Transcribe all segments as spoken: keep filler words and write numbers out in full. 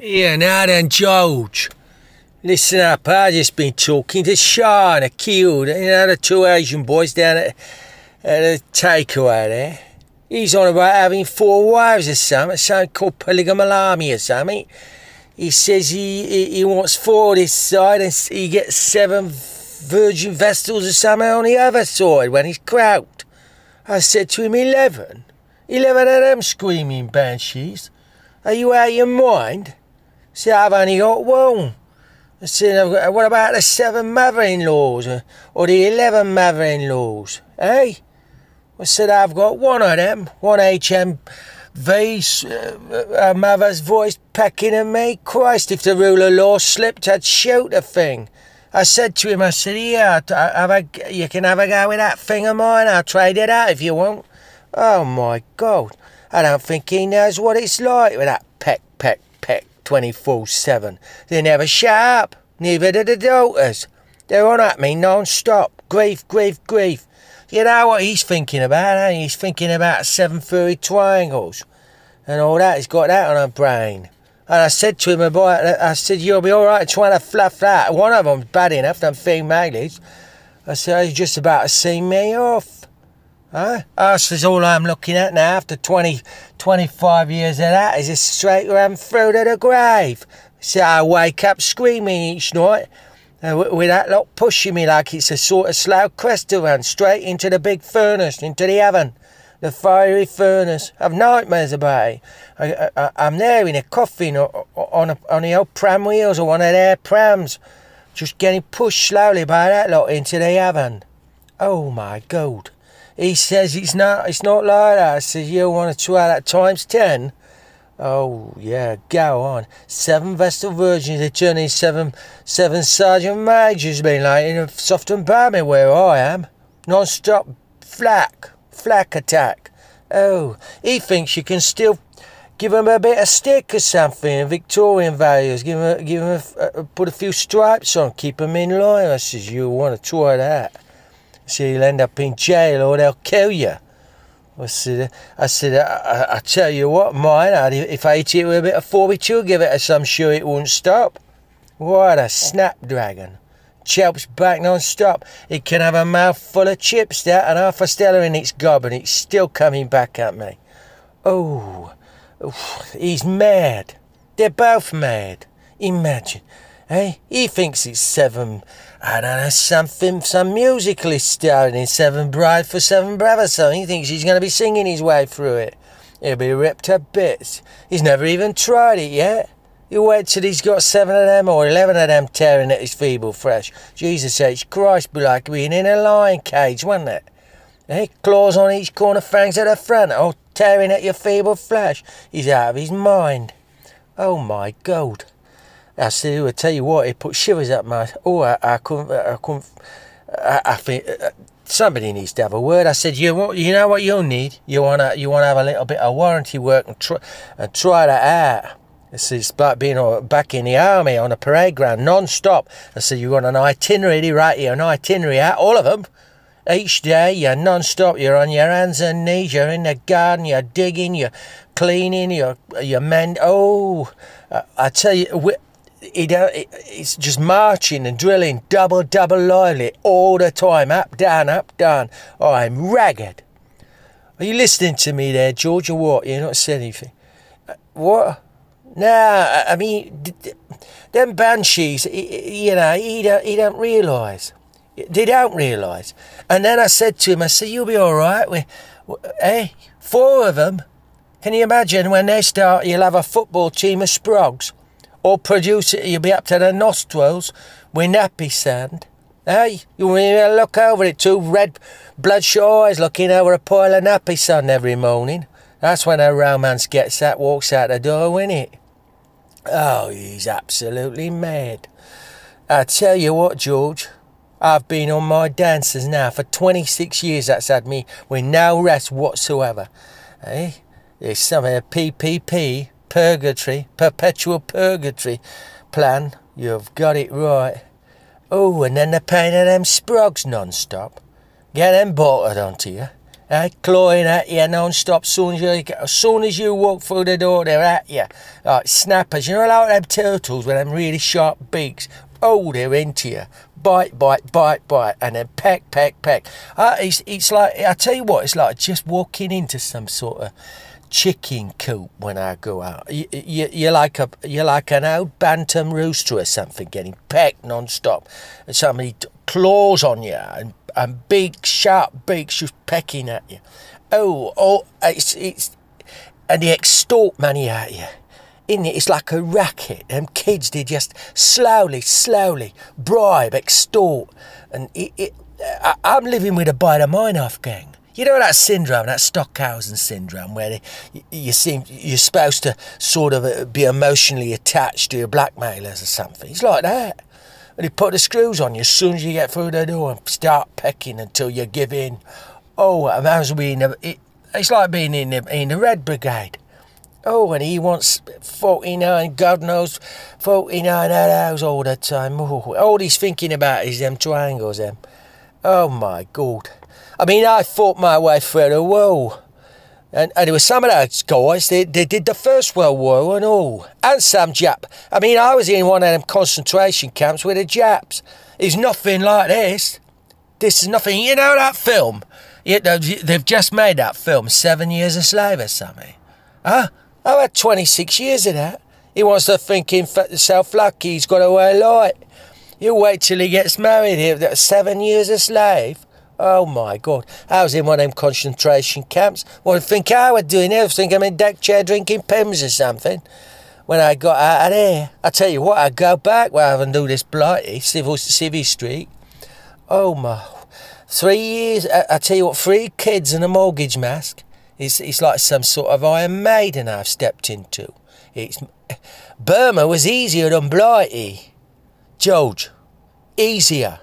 Yeah, now then, George. Listen up, I just been talking to Sean, a killed, you know, the two Asian boys down at, at the takeaway there. He's on about having four wives or something, something called polygamolami or something. He says he, he, he wants four on this side and he gets seven virgin vestals or something on the other side when he's croaked. I said to him, eleven? Eleven of them screaming banshees? Are you out of your mind? He said, I've only got one. I said, what about the seven mother-in-laws or, or the eleven mother-in-laws, eh? I said, I've got one of them, one H M V, uh, her mother's voice pecking at me. Christ, if the rule of law slipped, I'd shoot the thing. I said to him, I said, yeah, have a, you can have a go with that thing of mine, I'll trade it out if you want. Oh my God, I don't think he knows what it's like with that peck, peck, peck, twenty-four seven. They never shut up, neither do the daughters. They're on at me non-stop, grief, grief, grief. You know what he's thinking about, eh? He's thinking about seven furry triangles and all that. He's got that on her brain. And I said to him about it, I said, you'll be all right trying to fluff that. One of them's bad enough, them females. I said, he's just about to see me off. Huh? Us is all I'm looking at now after twenty, twenty-five years of that is a straight run through to the grave. So I wake up screaming each night. Uh, with that lot pushing me like it's a sort of slow quest to run straight into the big furnace, into the oven, the fiery furnace. I've nightmares about it. I, I, I'm there in a coffin or, or on, a, on the old pram wheels or one of their prams, just getting pushed slowly by that lot into the oven. Oh my God. He says it's not, it's not like that. I says, you want to try that times ten? Oh, yeah, go on. Seven Vestal Virgins, they turn in seven, seven Sergeant Majors, been like in a soft and balmy where I am. Non-stop flak, flak attack. Oh, he thinks you can still give him a bit of stick or something, Victorian values. Give him, a, give him a, uh, put a few stripes on, keep him in line. I says, you want to try that? I said, you'll end up in jail or they'll kill you. I said, I, said I, I, I tell you what, mine, I'd, if I ate it with a bit of forty-two, give it a some sure it wouldn't stop. What a snapdragon. Chelps back non-stop. It can have a mouth full of chips, that, and half a Stella in its gob, and it's still coming back at me. Oh, he's mad. They're both mad. Imagine. Eh? He thinks it's seven, I don't know, something, some musical is starting in Seven Bride for Seven Brothers, so he thinks he's going to be singing his way through it. He'll be ripped to bits. He's never even tried it yet. You wait till he's got seven of them or eleven of them tearing at his feeble flesh. Jesus H. Christ, be like being in a lion cage, wouldn't it? Eh? Claws on each corner, fangs at the front, all tearing at your feeble flesh. He's out of his mind. Oh my God. I said, I tell you what, it put shivers up my... Oh, I, I couldn't... I couldn't... I, I think... Uh, somebody needs to have a word. I said, you want, you know what you'll need? You want to you want to have a little bit of warranty work and, try and try that out. It's, it's like being back in the army on a parade ground, non-stop. I said, you want an itinerary, right here, an itinerary out, all of them. Each day, you're non-stop, you're on your hands and knees, you're in the garden, you're digging, you're cleaning, you're, you're mend... Oh, I, I tell you... We, He don't, it's just marching and drilling, double, double lively, all the time, up, down, up, down. Oh, I'm ragged. Are you listening to me there, George, or what? You're not saying anything. Uh, what? No, I mean, d d them banshees, you know, he don't, he don't realise. They don't realise. And then I said to him, I said, you'll be all right. We, eh? Four of them. Can you imagine when they start, you'll have a football team of sprogs. Or produce it, you'll be up to the nostrils with nappy sand. Hey, you want to look over it, two red bloodshot eyes looking over a pile of nappy sand every morning. That's when a romance gets that, walks out the door, isn't it? Oh, he's absolutely mad. I tell you what, George, I've been on my dancers now for twenty-six years. That's had me with no rest whatsoever. Hey, there's some of the P P P. Purgatory, perpetual purgatory plan. You've got it right. Oh, and then the pain of them sprogs non-stop. Get them bolted onto you. eh, clawing at you non-stop. Soon as you, as soon as you walk through the door, they're at you. Like snappers, you know, like them turtles with them really sharp beaks. Oh, they're into you. Bite, bite, bite, bite, and then peck, peck, peck. Uh, it's, it's like, I tell you what, it's like just walking into some sort of chicken coop when I go out. You, you, you're like a, you're like an old bantam rooster or something, getting pecked non-stop, and somebody claws on you and, and big sharp beaks just pecking at you. Oh, oh, it's it's, and they extort money at you. In it, it's like a racket. Them kids, they just slowly, slowly bribe, extort, and it, it, I, I'm living with a bite of mine off gang. You know that syndrome, that Stockhausen syndrome, where they, you, you seem you're supposed to sort of be emotionally attached to your blackmailers or something. It's like that. And they put the screws on you as soon as you get through the door and start pecking until you give in. Oh, it might as well be in the, it, it's like being in the, in the Red Brigade. Oh, and he wants forty-nine, God knows, forty-nine arrows all the time. Oh, all he's thinking about is them triangles, them. Oh, my God. I mean, I fought my way through the war. And, and there were some of those guys, they, they did the First World War and all. And some Jap. I mean, I was in one of them concentration camps with the Japs. It's nothing like this. This is nothing. You know that film? They've just made that film, Seven Years a Slave or something. Huh? I've had twenty-six years of that. He wants to think himself lucky he's got away light. You wait till he gets married here. Seven years a slave. Oh my God. I was in one of them concentration camps. What do you think I was doing there? I think I'm in a deck chair drinking Pimm's or something. When I got out of there, I tell you what, I'd go back rather than do this blighty, civil civvy street. Oh my. Three years, I, I tell you what, three kids and a mortgage mask. It's, it's like some sort of Iron Maiden I've stepped into. It's, Burma was easier than Blighty. George, easier.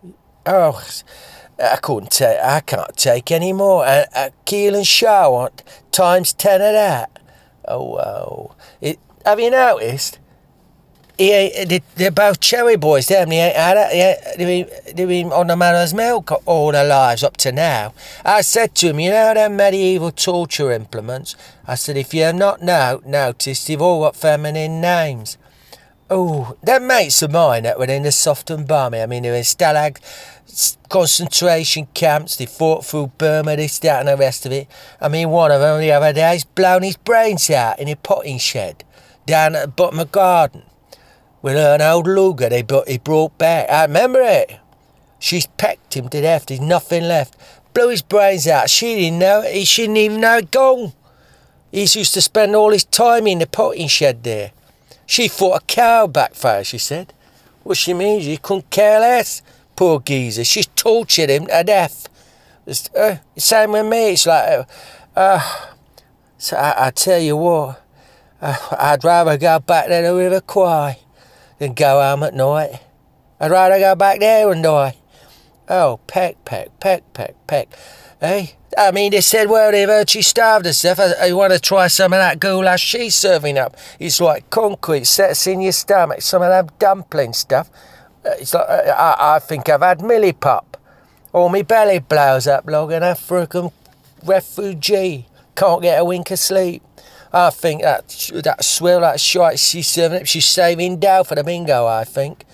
Oh, I couldn't take, I can't take any more. Uh, uh, Keel and Shaw want times ten of that. Oh, wow. It, have you noticed? He ain't, they're both cherry boys, them. They ain't had it. They've been, they've been on the mother's milk all their lives up to now. I said to him, you know them medieval torture implements? I said, if you have not now noticed, they've all got feminine names. Oh, them mates of mine that were in the soft and balmy. I mean, they were in Stalag concentration camps. They fought through Burma, this, that, and the rest of it. I mean, one of them the other day, he's blown his brains out in a potting shed down at the bottom of the garden. With an old Luger they brought, he brought back. I remember it. She's pecked him to death. There's nothing left. Blew his brains out. She didn't know it. She didn't even know it gone. He used to spend all his time in the potting shed there. She fought a cow back for her, she said. What she means, she couldn't care less. Poor geezer. She's tortured him to death. It's, uh, same with me. It's like, uh, uh, so I, I tell you what, uh, I'd rather go back to the River Kwai than go home at night. I'd rather go back there and die. Oh, peck, peck, peck, peck, peck. Eh? I mean, they said, well, they've heard she starved herself. I, I want to try some of that goulash she's serving up. It's like concrete, sets in your stomach, some of that dumpling stuff. It's like, I, I think I've had millipop. Or my belly blows up like an African refugee. Can't get a wink of sleep. I think that that swill, that shite she's serving up, she's saving dough for the bingo, I think.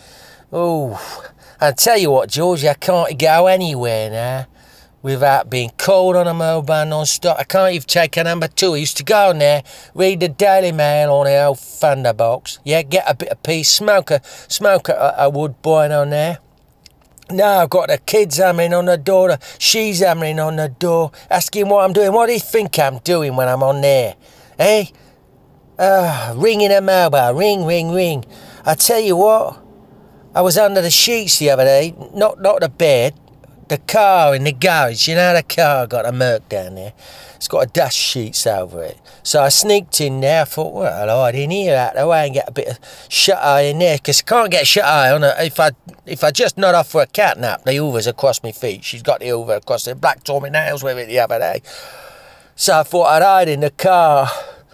Oh, I tell you what, George, I can't go anywhere now without being called on a mobile non-stop. I can't even take a number two. I used to go in there, read the Daily Mail on the old Thunderbox. Yeah, get a bit of peace, smoke a, smoke a, a wood boy on there. Now I've got the kids hammering on the door, she's hammering on the door, asking what I'm doing. What do you think I'm doing when I'm on there? Eh? Uh, ringing a mobile, ring, ring, ring. I tell you what, I was under the sheets the other day, not not the bed, the car in the garage. You know the car got a murk down there. It's got a dust sheets over it. So I sneaked in there. I thought, well, I'll hide in here out the way and get a bit of shut-eye in there, because I can't get shut-eye on her. If I, if I just nod off for a cat nap, the hoover's across my feet. She's got the hoover across the black tore my nails with it the other day. So I thought I'd hide in the car.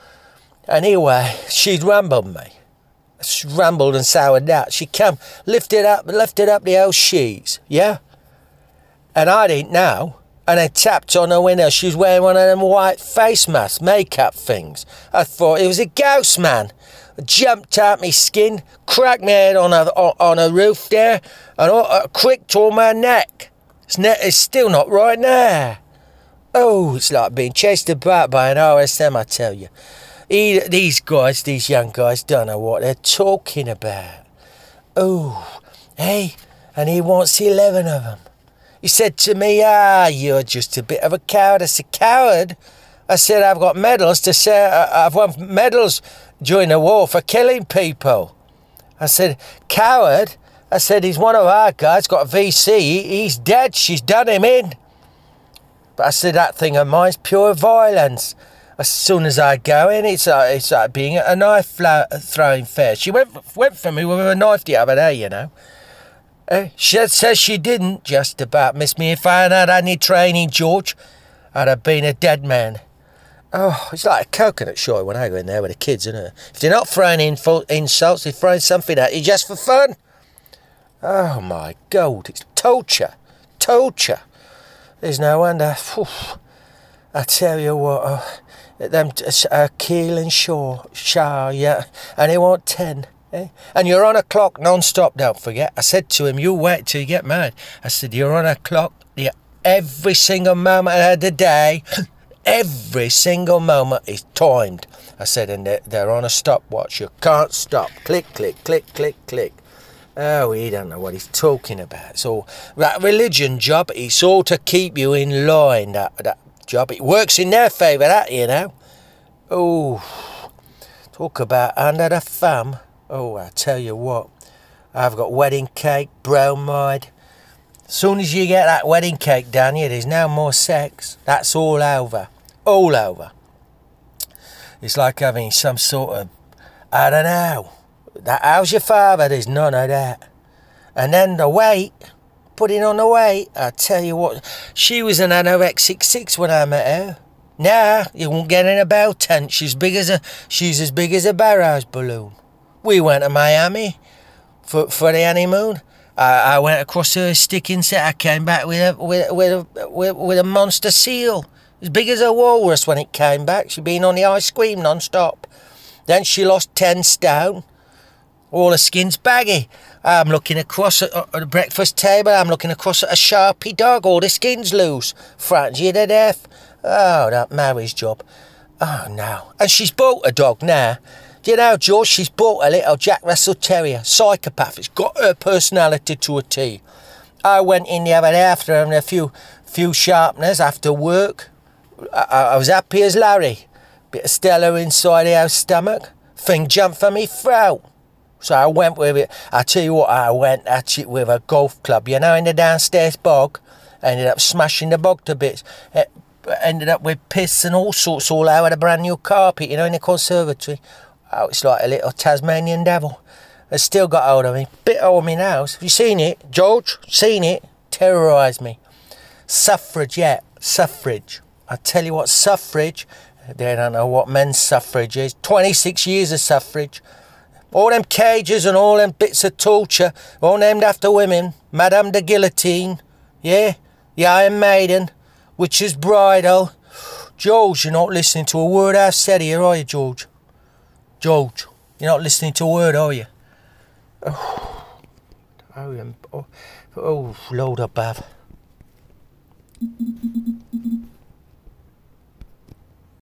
Anyway, she'd rumbled me. She rumbled and soured out. She come, lifted up, lifted up the old sheets, yeah? And I didn't know. and then tapped on her window. She was wearing one of them white face masks, makeup things. I thought it was a ghost, man. I jumped out my skin, cracked my head on a, on a roof there, and a quick tore my neck. It's, ne- it's still not right now. Oh, it's like being chased about by an R S M, I tell you. He, these guys, these young guys, don't know what they're talking about. Oh, hey, and he wants eleven of them. He said to me, ah, you're just a bit of a coward. I said, coward? I said, I've got medals to say, I've won medals during the war for killing people. I said, coward? I said, he's one of our guys, got a V C, he's dead, she's done him in. But I said, that thing of mine's pure violence. As soon as I go in, it's like, it's like being at a knife throwing fair. She went, went for me with a knife the other day, you know. Uh, she says she didn't just about miss me. If I hadn't had any training, George, I'd have been a dead man. Oh, it's like a coconut show when I go in there with the kids, isn't it? If they're not throwing insults, they're throwing something at you just for fun. Oh, my God, it's torture. Torture. There's no wonder. Whew. I tell you what, uh, them uh, Keel and Shaw, Shaw, yeah, and they want ten. Eh? And you're on a clock non-stop, don't forget. I said to him, you wait till you get married. I said, you're on a clock yeah, every single moment of the day. Every single moment is timed. I said, and they're, they're on a stopwatch. You can't stop. Click, click, click, click, click. Oh, he don't know what he's talking about. It's all that religion job. It's all to keep you in line, that, that job. It works in their favour, that, you know. Oh, talk about under the thumb. Oh, I tell you what, I've got wedding cake, bromide. As soon as you get that wedding cake done, yeah, there's no more sex. That's all over. All over. It's like having some sort of, I don't know. That, how's your father? There's none of that. And then the weight, putting on the weight, I tell you what, she was an anorexic six when I met her. Now, you won't get in a bell tent. She's big as a, she's as big as a Barrows balloon. We went to Miami for for the honeymoon. I, I went across her sticking set. I came back with a with with a with, with a monster seal, as big as a walrus when it came back. She'd been on the ice cream non-stop. Then she lost ten stone. All her skin's baggy. I'm looking across at, at the breakfast table. I'm looking across at a Sharpie dog. All the skin's loose. Frightens you to death. Oh, that marriage job. Oh no. And she's bought a dog now. Do you know, George, she's bought a little Jack Russell Terrier, psychopath. It's got her personality to a T. I went in the other day after having a few few sharpeners after work. I, I was happy as Larry. Bit of Stella inside her stomach. Thing jumped for me throat. So I went with it. I tell you what, I went at it with a golf club. You know, in the downstairs bog. I ended up smashing the bog to bits. It ended up with piss and all sorts all over the brand new carpet, you know, in the conservatory. Oh, it's like a little Tasmanian devil. It's still got hold of me. Bit hold of me now. Have you seen it, George? Seen it? Terrorised me. Suffrage, yeah. Suffrage. I tell you what, suffrage. They don't know what men's suffrage is. twenty-six years of suffrage. All them cages and all them bits of torture. All named after women. Madame de Guillotine. Yeah. The Iron Maiden. Witch's Bridal. George, you're not listening to a word I've said here, are you, George? George, you're not listening to a word, are you? Oh, oh, oh, oh Lord above.